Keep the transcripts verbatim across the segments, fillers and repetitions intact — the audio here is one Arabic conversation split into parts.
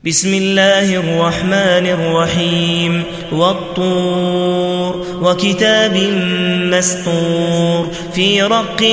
بسم الله الرحمن الرحيم والطور وكتاب مسطور في رق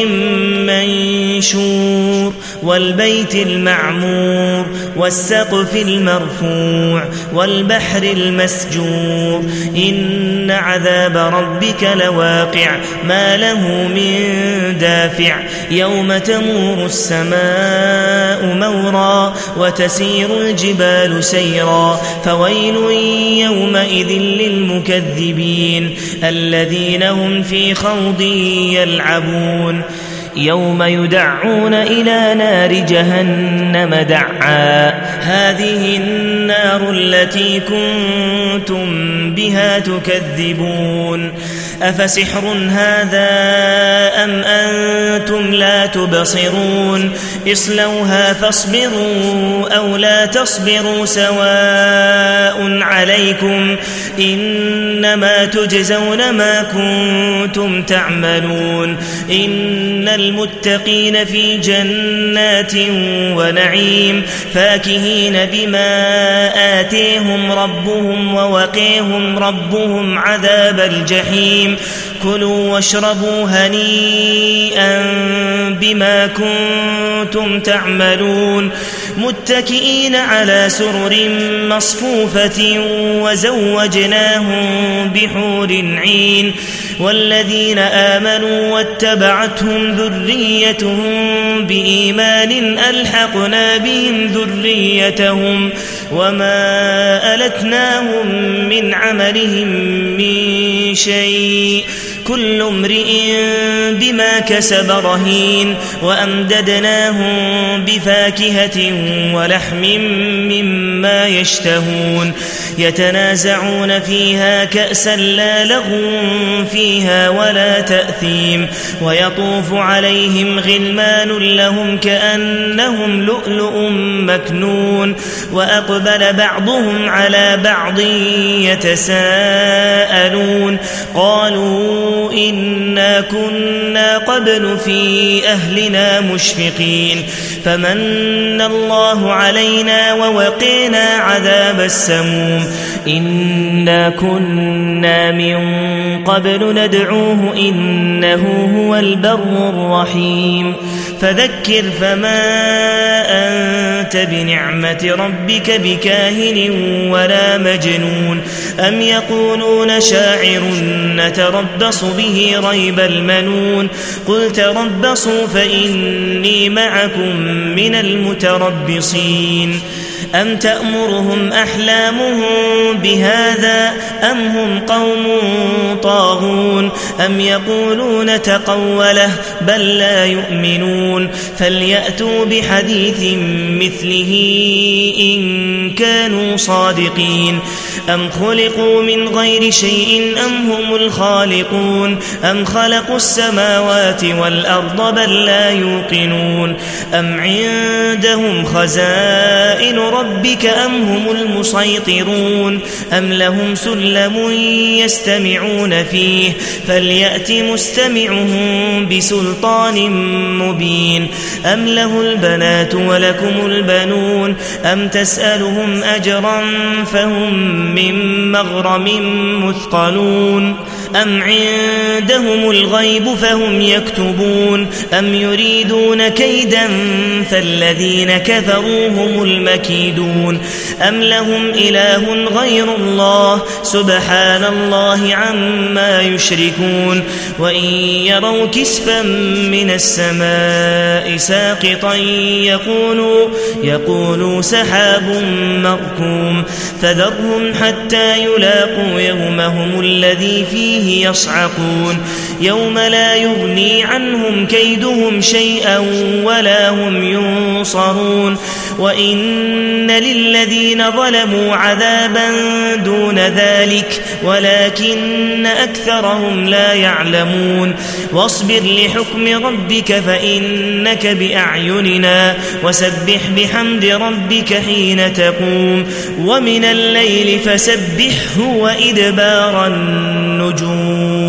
منشور والبيت المعمور والسقف المرفوع والبحر المسجور إن عذاب ربك لواقع ما له من دافع يوم تمور السماء مورا وتسير الجبال سيرا فويل يومئذ للمكذبين الذين هم في خوض يلعبون يوم يدعون إلى نار جهنم دعا هذه النار التي كنتم بها تكذبون أفسحر هذا أم أنتم لا تبصرون اصلوها فاصبروا أو لا تصبروا سواء عليكم إنما تجزون ما كنتم تعملون إن المتقين في جنات ونعيم فاكهين بما آتيهم ربهم ووقيهم ربهم عذاب الجحيم كلوا واشربوا هنيئا بما كنتم تعملون متكئين على سرر مصفوفة وزوجناهم بحور عين والذين آمنوا واتبعتهم ذريتهم بإيمان ألحقنا بهم ذريتهم وما ألتناهم من عملهم من شيء كل امرئ بما كسب رهين وأمددناهم بفاكهة ولحم مما يشتهون يتنازعون فيها كأسا لا لغو فيها ولا تأثيم ويطوف عليهم غلمان لهم كأنهم لؤلؤ مكنون وأقبل بعضهم على بعض يتساءلون قالوا إنا كنا قبل في أهلنا مشفقين فمن الله علينا ووقينا عذاب السموم إنا كنا من قبل ندعوه إنه هو البر الرحيم فذكر فما أنت بنعمة ربك بكاهن ولا مجنون أم يقولون شاعر نتربص به ريب المنون قل تربصوا فإني معكم من المتربصين أم تأمرهم أحلامهم بهذا أم هم قوم طاغون أم يقولون تقوله بل لا يؤمنون فليأتوا بحديث مثله إن كانوا صادقين أم خلقوا من غير شيء أم هم الخالقون أم خلقوا السماوات والأرض بل لا يوقنون أم عندهم خزائن ربك أم هم المسيطرون أم لهم سلم يستمعون فيه فليأت مستمعهم بسلطان مبين أم له البنات ولكم البنون أم تسألهم أجرا فهم من مغرم مثقلون أم عندهم الغيب فهم يكتبون أم يريدون كيدا فالذين كفروا هم المكيدون أم لهم إله غير الله سبحان الله عما يشركون وإن يروا كسفا من السماء ساقطا يقولوا, يقولوا سحاب مركوم فذرهم حتى يلاقوا يومهم الذي فيه يصعقون يوم لا يغني عنهم كيدهم شيئا ولا هم ينصرون وإن للذين ظلموا عذابا دون ذلك ولكن أكثرهم لا يعلمون واصبر لحكم ربك فإنك بأعيننا وسبح بحمد ربك حين تقوم ومن الليل فسبحه وإدبار النجوم